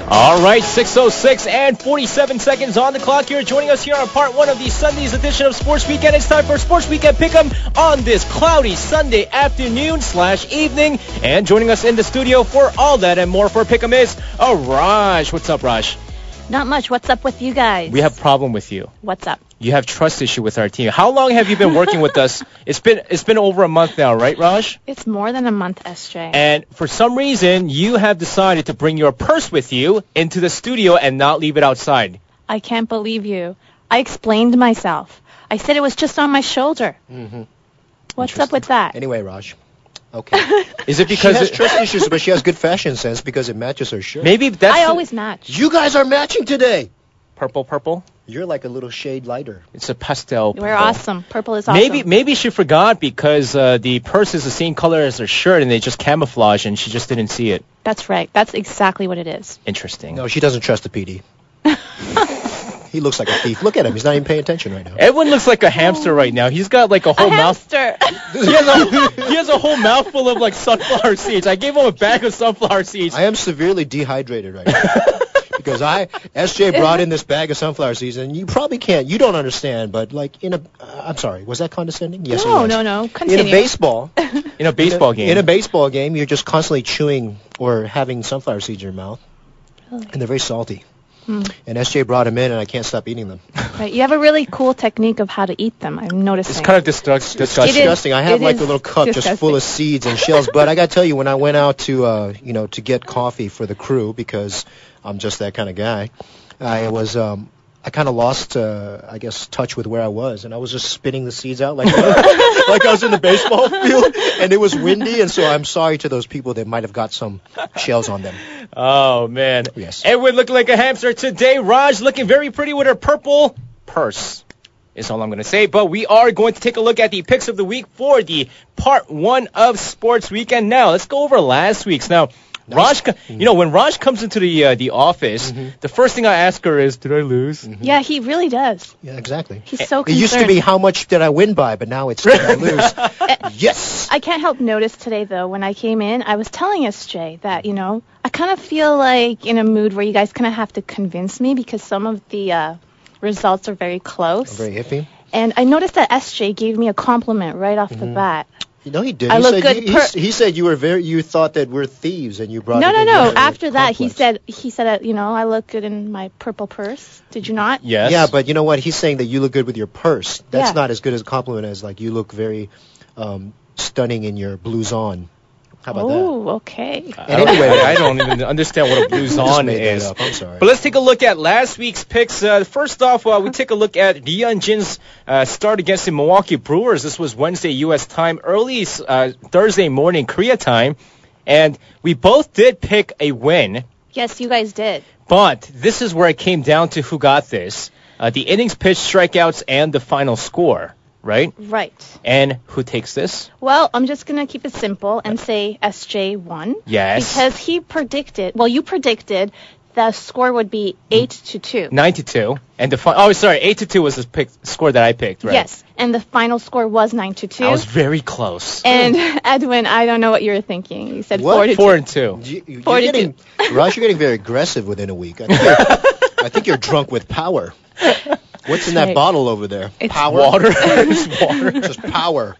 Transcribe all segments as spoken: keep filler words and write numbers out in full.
All right, six oh six and forty-seven seconds on the clock. You're joining us here on part one of the Sunday's edition of Sports Weekend. It's time for Sports Weekend Pick'em on this cloudy Sunday afternoon slash evening. And joining us in the studio for all that and more for Pick'em is uh, Raj. What's up, Raj? Not much. What's up with you guys? We have a problem with you. What's up? You have trust issue with our team. How long have you been working with us? It's been it's been over a month now, right, Raj? It's more than a month, S J. And for some reason, you have decided to bring your purse with you into the studio and not leave it outside. I can't believe you. I explained myself. I said it was just on my shoulder. Mm-hmm. What's up with that? Anyway, Raj. Okay. Is it because she has it, trust issues, but she has good fashion sense because it matches her shirt? maybe that's I the- always match. You guys are matching today. purple, purple? You're like a little shade lighter. It's a pastel. We're purple. awesome. Purple is awesome. Maybe maybe she forgot because uh, the purse is the same color as her shirt and they just camouflage and she just didn't see it. That's right. That's exactly what it is. Interesting. No, she doesn't trust the P D. He looks like a thief. Look at him. He's not even paying attention right now. Edwin looks like a hamster right now. He's got like a A whole mouth. hamster. He has, a, he has a whole mouthful of like sunflower seeds. I gave him a bag of sunflower seeds. I am severely dehydrated right now. Because I, S J brought in this bag of sunflower seeds, and you probably can't, you don't understand, but like in a, uh, I'm sorry, was that condescending? Yes, no, it was. no, no. Continue. In a baseball, In a baseball in a, game. In a baseball game, you're just constantly chewing or having sunflower seeds in your mouth, Really? and they're very salty. Hmm. And S J brought them in, and I can't stop eating them. Right. You have a really cool technique of how to eat them. I'm noticing. It's kind of disgust- It's disgusting. It is- disgusting. I have it like is a little cup just full disgusting. of seeds and shells. But I got to tell you, when I went out to, uh, you know, to get coffee for the crew, because I'm just that kind of guy, I was, um, I kind of lost, uh, I guess, touch with where I was, and I was just spitting the seeds out like, like I was in the baseball field, and it was windy, and so I'm sorry to those people that might have got some shells on them. Oh, man. Yes. Edwin looking like a hamster today. Raj looking very pretty with her purple purse. Is all I'm going to say. But we are going to take a look at the picks of the week for the part one of Sports Weekend. Now, let's go over last week's. Now, Raj, co- you know, when Raj comes into the uh, the office, Mm-hmm. the first thing I ask her is, did I lose? Yeah, he really does. Yeah, exactly. He's so It concerned. used to be how much did I win by, but now it's did I lose? Yes. I can't help notice today, though, when I came in, I was telling S J that, you know, I kind of feel like in a mood where you guys kind of have to convince me because some of the uh, results are very close. Very iffy. And I noticed that S J gave me a compliment right off the bat. You know he did. I he look said good you, he per- s- he said you were very. You thought that we're thieves, and you brought. No, it no, in no. with a After that, he complex. said, he said, uh, you know, I look good in my purple purse. Did you not? Yes. Yeah, but you know what? He's saying that you look good with your purse. That's Yeah. not as good as a compliment as like you look very um, stunning in your blouson. How about Oh, okay. I And don't, anyway- I don't even understand what a that? Just blouson made that is. up. I'm sorry. But let's take a look at last week's picks. Uh, first off, uh, we take a look at Lee Hyun-jin's uh, start against the Milwaukee Brewers. This was Wednesday U S time, early uh, Thursday morning Korea time. And we both did pick a win. Yes, you guys did. But this is where it came down to who got this. Uh, the innings pitched, strikeouts, and the final score, right? Right. And who takes this? Well, I'm just going to keep it simple and say S J won. Yes. Because he predicted, well, you predicted the score would be eight to two. nine to two. And the fi- oh, sorry, eight to two was the pick, score that I picked, right? Yes. And the final score was nine to two. I was very close. And Edwin, I don't know what you were thinking. You said What? four to Four two. and two. You, you, Four you're to getting, Raj, you're getting very aggressive within a week. I think you're, I think you're drunk with power. What's in that Right. bottle over there? It's Power. Water. It's water. Just power.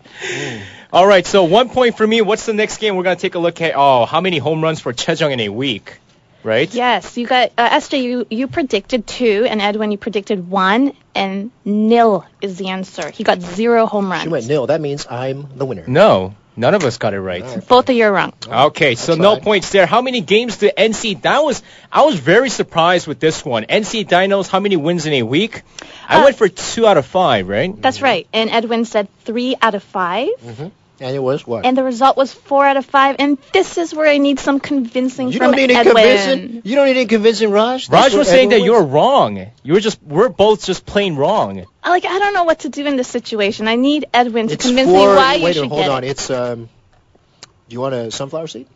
All right, so one point for me. What's the next game? We're going to take a look at, oh, how many home runs for Chejong in a week, right? Yes, you got uh, S J. You you predicted two, and Edwin, you predicted one, and nil is the answer. He got zero home runs. She went nil. That means I'm the winner. No, none of us got it right. All right. Both of you are wrong. Okay, so no tried. points there. How many games did N C? That was I was very surprised with this one. N C Dinos, how many wins in a week? I Uh, went for two out of five, right? That's right. And Edwin said three out of five. Mm-hmm. And it was what? And the result was four out of five. And this is where I need some convincing you from don't need any Edwin. convincing. You don't need any convincing, Raj. That's Raj what was saying that Edwin you were wins. wrong. You were just we're both just plain wrong. Like, I don't know what to do in this situation. I need Edwin to It's convince for, me why you wait, should hold get on. it. It's um. Do you want a sunflower seed?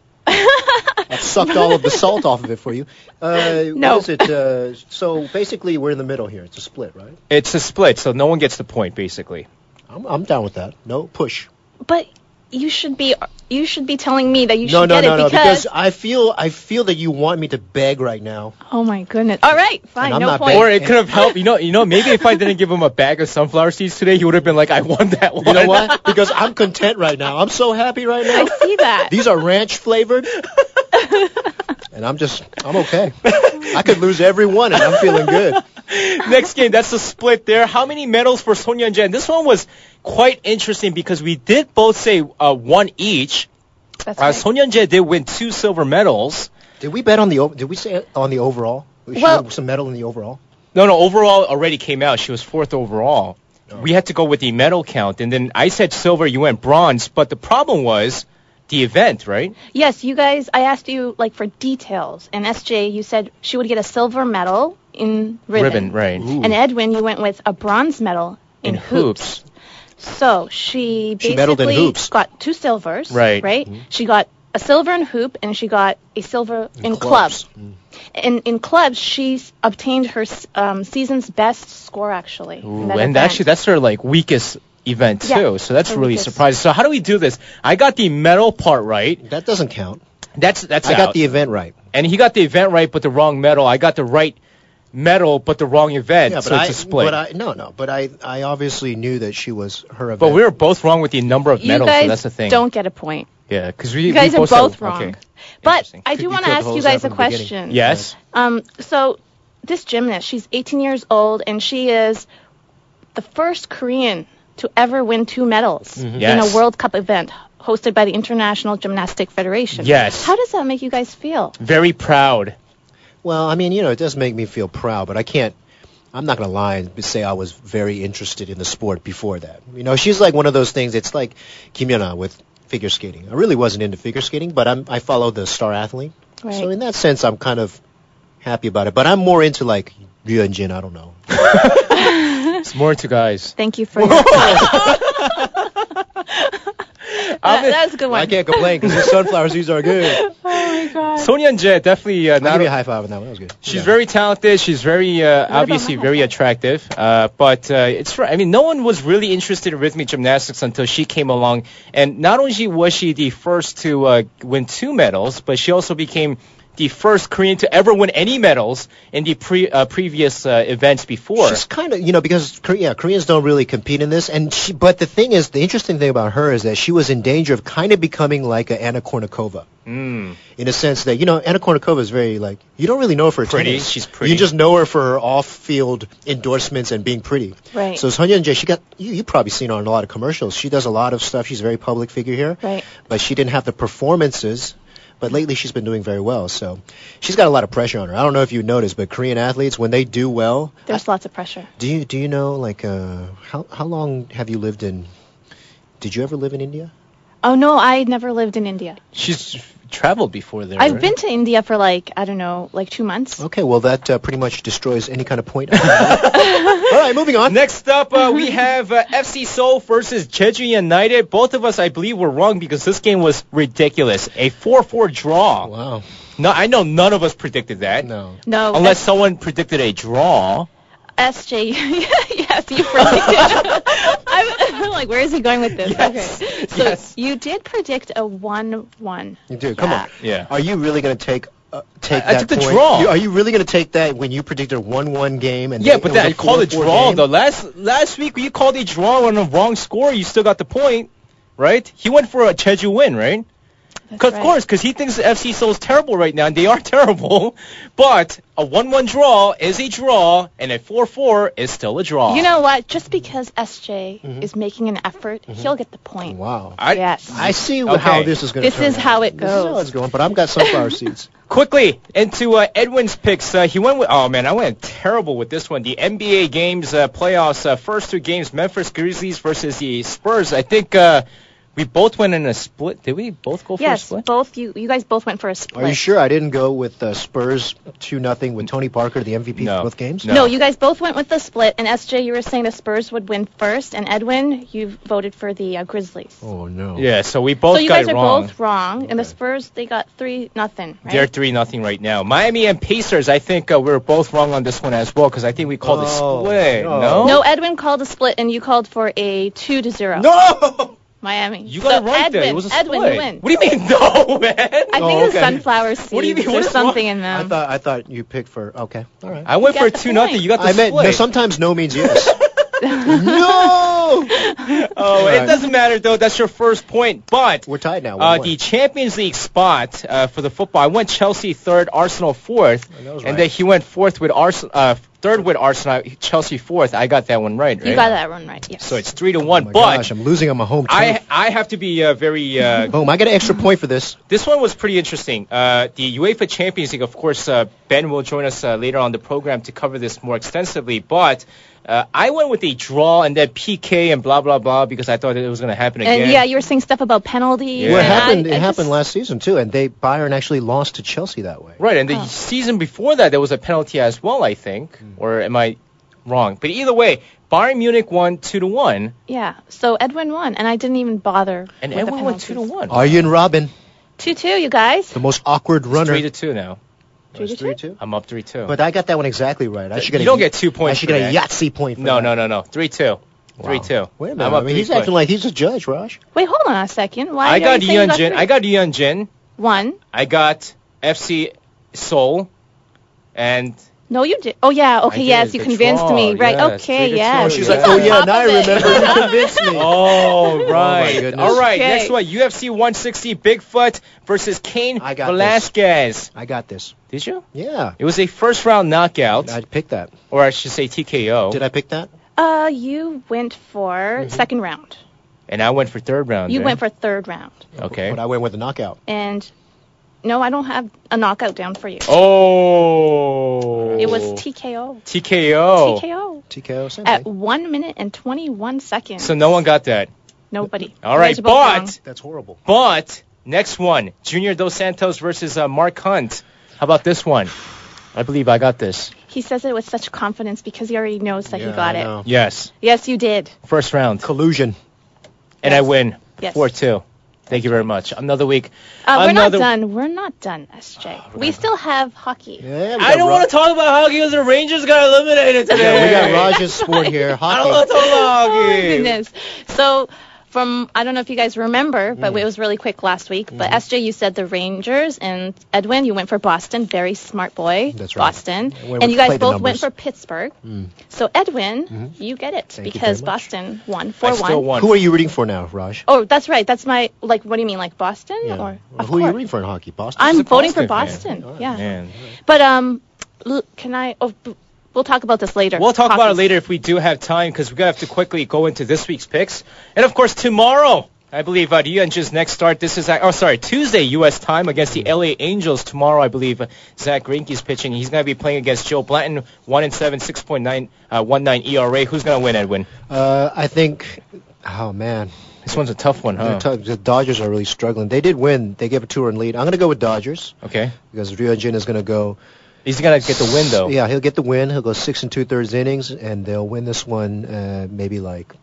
I've sucked all of the salt off of it for you. Uh, No. What is it? Uh, so basically, we're in the middle here. It's a split, right? It's a split, so no one gets the point basically. I'm I'm down with that. No push. But you should be you should be telling me that you No, should no, get no, it no, because, because I feel I feel that you want me to beg right now. oh my goodness. All right, fine, I'm no not point. Or it could have helped. You know, you know, maybe if I didn't give him a bag of sunflower seeds today, he would have been like, I won that one. You know what? Because I'm content right now. I'm so happy right now. I see that. These are ranch flavored. And I'm just, I'm okay. I could lose every one and I'm feeling good. Next game, that's the split there. How many medals for Son Hyun-jae? And this one was quite interesting because we did both say uh, one each. That's Uh, right. Son Hyun-jae did win two silver medals. Did we bet on the, o- did we say on the overall? We should Well- have some medal in the overall. No, no, overall already came out. She was fourth overall. Oh. We had to go with the medal count. And then I said silver, you went bronze. But the problem was the event, right? Yes, you guys, I asked you like for details. And S J, you said she would get a silver medal in ribbon. right. Ooh. And Edwin, you went with a bronze medal in, In hoops. So she She basically medaled in hoops. got two silvers. Right. Right? She got a silver in hoop and she got a silver in, clubs. club. In in clubs, she's obtained her um, season's best score actually. in Ooh, that and event. actually, that's her like weakest event Yeah, too. So that's her really weakest. surprising. So how do we do this? I got the medal part right. That doesn't count. That's that's I out. got the event right. And he got the event right, but the wrong medal. I got the right medal, but the wrong event. Yeah, but so I, it's a split. but I, no, no, but I, I obviously knew that she was her event. But we were both wrong with the number of you medals, guys so that's the thing. don't get a point. Yeah, because we You guys we are both said- both wrong. Okay. But Interesting. I do You want to killed ask the you whole guys a set from the beginning. question. Yes. Um, so this gymnast, she's eighteen years old, and she is the first Korean to ever win two medals in Yes. a World Cup event hosted by the International Gymnastic Federation. Yes. How does that make you guys feel? Very proud. Well, I mean, you know, it does make me feel proud, but I can't. I'm not gonna lie and say I was very interested in the sport before that. You know, she's like one of those things. It's like Kim Yeon-ah with figure skating. I really wasn't into figure skating, but I'm, I follow the star athlete. Right. So in that sense, I'm kind of happy about it. But I'm more into like Ryu and Jin. I don't know. It's more to guys. Thank you for your that, that was a good one. I can't complain because the sunflower seeds are good. Oh my god. Son Hyun-jae definitely uh, I'll not give you a high five on that one. That was good. She's Yeah. very talented. She's very uh, about obviously my very high attractive. Uh, but uh, it's right. I mean, no one was really interested in rhythmic gymnastics until she came along. And not only was she the first to uh, win two medals, but she also became the first Korean to ever win any medals in the pre uh, previous uh, events before. She's kind of, you know, because Kore- yeah, Koreans don't really compete in this, and she. But the thing is, the interesting thing about her is that she was in danger of kind of becoming like a Anna Kournikova, Mm. in a sense that you know Anna Kournikova is very like you don't really know her for her Pretty. tennis. She's pretty. You just know her for her off-field endorsements and being pretty. Right. So Son Hyun-jae, she got you. You probably seen her on a lot of commercials. She does a lot of stuff. She's a very public figure here. Right. But she didn't have the performances. But lately she's been doing very well. So she's got a lot of pressure on her. I don't know if you noticed, but Korean athletes when they do well. There's lots of pressure. Do you do you know like uh how how long have you lived in? Did you ever live in India? Oh no, I never lived in India. She's traveled before there. I've right? been to India for like, I don't know, like two months. Okay, well that uh, pretty much destroys any kind of point. All right, moving on. Next up, uh, we have uh, F C Seoul versus Jeju United. Both of us, I believe, were wrong because this game was ridiculous. A four four draw. Wow. No, I know none of us predicted that. No. No. Unless someone predicted a draw. S J, yes, you predicted. I'm, I'm like, where is he going with this? Yes. Okay. So Yes. you did predict a one one. You do. Come on. Yeah. Are you really going to take uh, take I- I that took the point? draw. You- Are you really going to take that when you predicted a one one game and Yeah, they- but it was that a I called it four four draw game? though. Last last week you called a draw on a wrong score. You still got the point, right? He went for a Jeju win, right? That's Cause, right. Of course, because he thinks F C Seoul is terrible right now, and they are terrible. But a one one draw is a draw, and a four four is still a draw. You know what? Just because S J Mhm. is making an effort, he'll get the point. Wow. I, Yes. I see Okay. how this is going to This turn is out. how it This is how goes. it's going, but I've got sunflower seeds. Quickly into uh, Edwin's picks. Uh, he went with. Oh man, I went terrible with this one. The N B A games uh, playoffs. Uh, first two games: Memphis Grizzlies versus the Spurs. I think uh, we both went in a split. Did we both go for a Yes, split? both you you guys both went for a split. Are you sure I didn't go with uh, Spurs two nothing with Tony Parker, the M V P No. for both games? No. No, you guys both went with the split, and S J, you were saying the Spurs would win first, and Edwin, you voted for the uh, Grizzlies. Oh no. Yeah, so we both so you got guys it are wrong. both wrong, and the Okay. Spurs, they got three nothing, right? They're three nothing right now. Miami and Pacers. I think uh, we were both wrong on this one as well because I think we called Oh, it split. no. No. No, Edwin called a split, and you called for a two to zero. No. Miami. You got so it right Edwin, there. It was a split. Edwin, you win. What do you mean, no, man? I think Oh, it's okay. sunflower seeds. What do you mean? What There's is wrong? something in I them. thought I thought you picked for okay. All right. I went You for got the two nothing. point. You got the I meant split. no, sometimes no means yes. no. Oh, Right. it doesn't matter though. That's your first point. But We're tied now. uh, one one. the Champions League spot uh, for the football, I went Chelsea third, Arsenal fourth, Oh, that was and right. then he went fourth with Arsenal, uh, third with Arsenal, Chelsea fourth. I got that one right, right? You got that one right. Yes. So it's three to Oh one. my but gosh, I'm losing on my home turf. I I have to be uh, very. Uh, Boom! I get an extra point for this. This one was pretty interesting. Uh, the UEFA Champions League, of course, uh, Ben will join us uh, later on the program to cover this more extensively. But uh, I went with a draw and then P K and blah, blah, blah because I thought it was going to happen again. And yeah, you were saying stuff about penalties. Yeah. Well, it and happened. I, it I happened just, last season too, and they Bayern actually lost to Chelsea that way. Right, and the Oh. season before that, there was a penalty as well, I think. Or am I wrong? But either way, Bayern Munich won two to one, Yeah. So Edwin won, and I didn't even bother. and with the Edwin went two to penalties. one. Arjen Robben, Two two, you guys. the most awkward runner. Three to two now. Three to It's three two? two. I'm up three two. But I got that one exactly right. I should get You a, don't get two points I should for get a that. Yahtzee point. For no, that. no, no, no. Three two. Three Wow. two. Wait a minute. I'm I up mean, three he's points. acting like he's a judge, Raj. Wait, hold on a second. Why I are got you saying you got Yeonjin. three? I got Yeonjin. One. I got F C Seoul, and No, you did. Oh, yeah. Okay, did, yes, you the convinced draw, me. Right. yes, Okay, three to yes. two. She's Yeah. like, oh on yeah, top now I of it. remember. You convinced me. oh right, goodness. all right. Okay. Next one, U F C one sixty Bigfoot versus Cain I got Velasquez. I got this. Did you? Yeah, It was a first round knockout, I picked that. or I should say T K O. Did I pick that? Uh, you went for Mm-hmm. second round. And I went for third round. You right? went for third round. Okay. But I went with a knockout. And no, I don't have a knockout down for you. Oh. It was T K O. T K O. T K O. T K O. Same At thing. one minute and twenty-one seconds. So no one got that. Nobody. All You right, guys are both wrong. but That's horrible. but next one, Junior Dos Santos versus uh, Mark Hunt. How about this one? I believe I got this. He says it with such confidence because he already knows that Yeah, he got I it. know. Yes, Yes, you did. first round, Collusion. and I Yes. win Yes. four two. Thank you very much. Another week. Uh, we're not Another- done. We're not done, S J. we still have hockey. Yeah, we I got don't Ra- want to talk about hockey because the Rangers got eliminated today. Yeah, we got Raj's sport here. I don't want Hockey. to talk about Oh, hockey. goodness. So, from, I don't know if you guys remember, but it was really quick last week. But S J, you said the Rangers, and Edwin, you went for Boston. Very smart boy. That's right. Boston. I went And with- you guys played the both went numbers. for Pittsburgh. Mm. So, Edwin, Mhm. you get it Thank you because very much. Boston won I four still one. won. Who are you rooting for now, Raj? Oh, that's right. That's my, like, what do you mean, like Boston? Yeah. Or, Well, of who are you course. rooting for in hockey? Boston. I'm He's a voting for Boston fan. Boston. All right. Yeah. Man. But, um, l- can I, oh, b- we'll talk about this later. We'll talk about it Hockey's- later if we do have time because we're going to have to quickly go into this week's picks. And, of course, tomorrow, I believe uh, Ryunjin's next start. This is, uh, oh, sorry, Tuesday U S time against the L A Angels. Tomorrow, I believe, uh, Zach Greinke's pitching. He's going to be playing against Joe Blanton, one and seven, six point nine one nine E R A. Who's going to win, Edwin? Uh, I think. Oh man, This one's a tough one, huh? They're tough. The Dodgers are really struggling. They did win. They gave a two-run lead. I'm going to go with Dodgers Okay. because Ryunjin is going to go. He's going to get the win, though. Yeah, he'll get the win. He'll go six and two-thirds innings, and they'll win this one uh, maybe like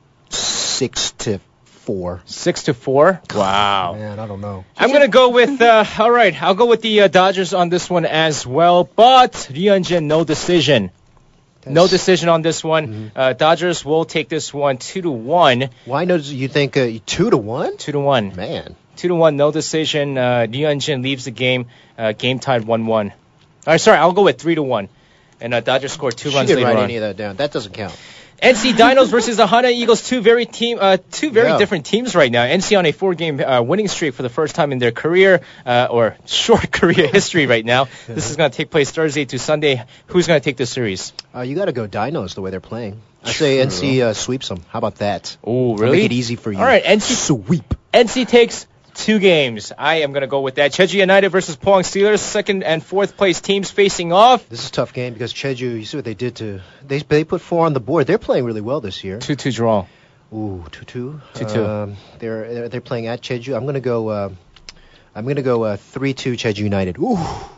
six to four. Six to four. Wow. Man, I don't know. I'm going to go with, uh, all right, I'll go with the uh, Dodgers on this one as well. But Ryunjin, no decision. No That's- decision on this one. Mhm. Uh, Dodgers will take this one two to one. Why no? You think uh, two to one? Two to one. Man, Two to one, no decision. Uh, Ryunjin leaves the game. Uh, game tied one one. All right, sorry, I'll go with three to one. And uh, Dodgers scored two she runs didn't later write on. any of that down. That doesn't count. N C Dinos versus the Hanwha Eagles, two very team, uh, two very Yeah. different teams right now. N C on a four-game uh, winning streak for the first time in their career, uh, or short career history right now. This is going to take place Thursday to Sunday. Who's going to take this series? Uh, you got to go Dinos the way they're playing. I say N C uh, sweeps them. How about that? Oh, I'll really? Make it easy for you. All right, N C sweep. N C takes two games. I am going to go with that. Jeju United versus Pohang Steelers, second and fourth place teams facing off. This is a tough game because Jeju. You see what they did to they they put four on the board. They're playing really well this year. two two draw. Ooh, two two. two two. Um, they're they're- they're playing at Jeju. I'm gonna go. Uh, I'm gonna go uh, three two Jeju United. Ooh.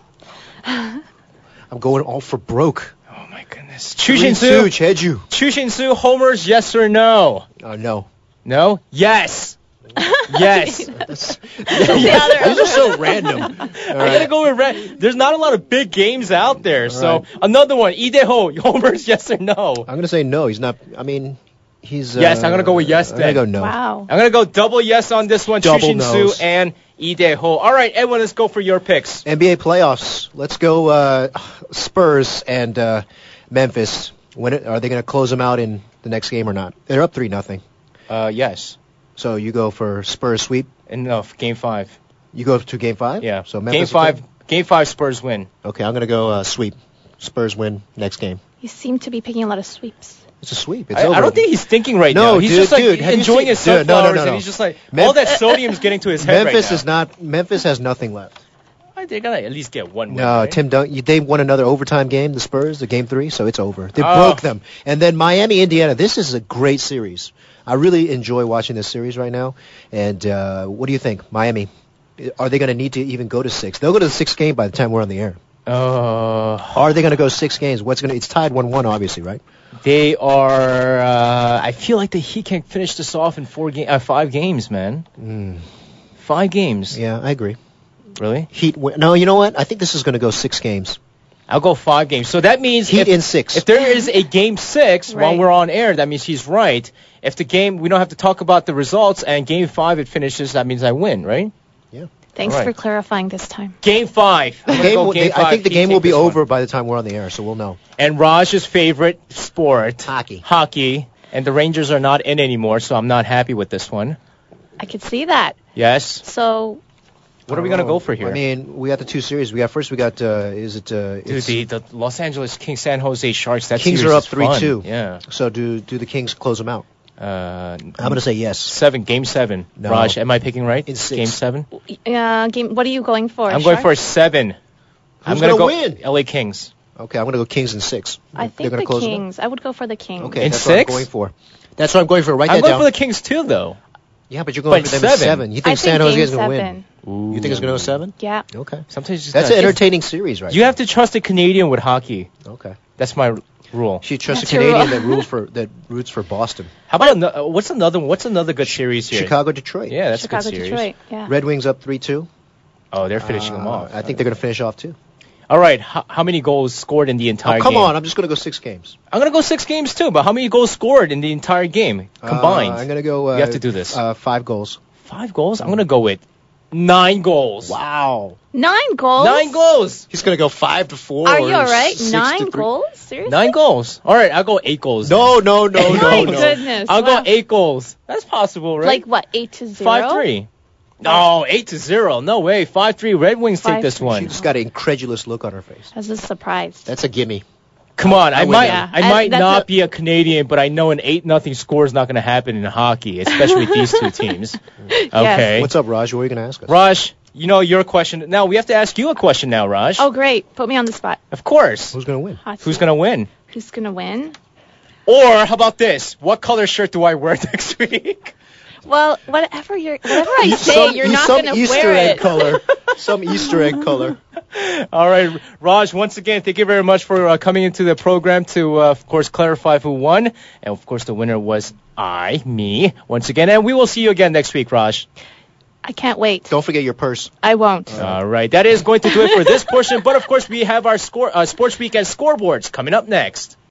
I'm going all for broke. Oh my goodness. three two Chushin-su. Jeju. Chushin-su homers, yes or no? Uh, no. No? Yes. Yes. That's, The other- these are so random. All I gotta right. go with red. There's not a lot of big games out there, so right. another one. Lee Dae-ho homers, yes or no? I'm gonna say no. He's not. I mean, He's. Uh, Yes, I'm gonna go with yes. I'm Then gonna go no. Wow. I'm gonna go double yes on this one. Double Chushin no's. Su and Lee Dae-ho. All right, Edwin, let's go for your picks. N B A playoffs. Let's go uh, Spurs and uh, Memphis. When it, are they going to close them out in the next game or not? They're up three nothing. Uh, yes. So you go for Spurs sweep. And no, game five. You go to game five. Yeah. So Memphis game five. Game five. Spurs win. Okay, I'm going to go uh, sweep. Spurs win next game. You seem to be picking a lot of sweeps. It's a sweep. It's I, over. I don't think he's thinking right No, now. He's dude, just like dude, have you enjoying seen- his dude, no, no, sunflowers, no, no. and he's just like Mem- all that sodium's getting to his head Memphis right now. is not. Memphis has nothing left. They're gonna at least get one win. No, right? Tim Dun- you- they won another overtime game, the Spurs, the game three, so it's over. They Oh. broke them. And then Miami, Indiana. This is a great series. I really enjoy watching this series right now. And uh, what do you think, Miami? Are they going to need to even go to six? They'll go to the sixth game by the time we're on the air. Uh, Are they going to go six games? What's going to? It's tied one one, obviously, right? they are. Uh, I feel like the Heat can finish this off in four ga- uh, five games, man. Mm. Five games. Yeah, I agree. Really? Heat. Win- no, you know what? I think this is going to go six games. I'll go five games. So that means Heat if, in six. if there is a game six while Right. we're on air, that means he's right. If the game, we don't have to talk about the results, and game five it finishes, that means I win, right? Thanks All right. for clarifying this time. Game five. I'm The gonna game go will- game they- I five. think the Heat game will take be this one. over by the time we're on the air, so we'll know. And Raj's favorite sport, Hockey. hockey, and the Rangers are not in anymore, so I'm not happy with this one. I could see that. Yes. So, What are we gonna go for here? I mean, we got the two series. We got first. We got. Uh, is it? Uh, Dude, it's- the, the Los Angeles Kings, San Jose Sharks. That Kings series are up is three fun. two. Yeah. So do do the Kings close them out? Uh, I'm gonna say yes. seven. Game seven. No. Raj, am I picking right? It's six. Game seven. uh, game. What are you going for? I'm going for a Sharks? seven. I'm Who's gonna gonna go win? L A Kings. Okay, I'm gonna go Kings in six. I They're think gonna the close them out? Kings. I would go for the Kings. Okay, In that's six? what I'm going for. That's what I'm going for. Write I'm that going down. for the Kings too, though. Yeah, but you're going But for them in seven. seven. You I think think San Jose game is gonna seven. win? You think it's gonna go seven? Yeah. Okay. Sometimes you just That's an gotta- entertaining series, right? You have to trust a Canadian with hockey. Okay. That's my r- rule. She trusts That's a your Canadian rule. that rules for that roots for Boston. How about ano- uh, what's another what's another good series here? Chicago, Detroit. Yeah, that's Chicago, a good series. Detroit. Yeah. Red Wings up three two. Oh, they're finishing them Uh, off. I think they're gonna finish off too. All right. How, how many goals scored in the entire Oh, come game? on, I'm just gonna go six games. I'm gonna go six games too. But how many goals scored in the entire game combined? Uh, I'm gonna go. Uh, You have to do this. Uh, five goals. Five goals. I'm gonna go with nine goals. Wow. Nine goals. Nine goals. He's gonna go five to four. Are you or all right? six to Nine three. goals? Seriously? Nine goals. All right. I'll go eight goals. No, no, no, then. no, My no. goodness. I'll wow. go eight goals. That's possible, right? Like what? Eight to zero. Five three. No, eight to zero. No way. Five three. Red Wings take Five, this three. She one. just got an incredulous look on her face. I was just surprised. That's a gimme. Come on, I I would might, Yeah. I I- might that's not a- be a Canadian, but I know an eight nothing score is not going to happen in hockey, especially with these two teams. Okay, What's up, Raj? What are you gonna ask us? Raj? You know your question. Now we have to ask you a question now, Raj. Oh, great. Put me on the spot. Of course. Who's gonna win? Hot Who's seat. going to win? Who's gonna win? Or how about this? What color shirt do I wear next week? Well, whatever you're, whatever I say, Some- you're not some gonna Easter wear egg it. color. Some Easter egg color. All right, Raj, once again, thank you very much for uh, coming into the program to, uh, of course, clarify who won. And, of course, the winner was I, me, once again. And we will see you again next week, Raj. I can't wait. Don't forget your purse. I won't. All right, that is going to do it for this portion. But, of course, we have our score, uh, Sports Weekend scoreboards coming up next.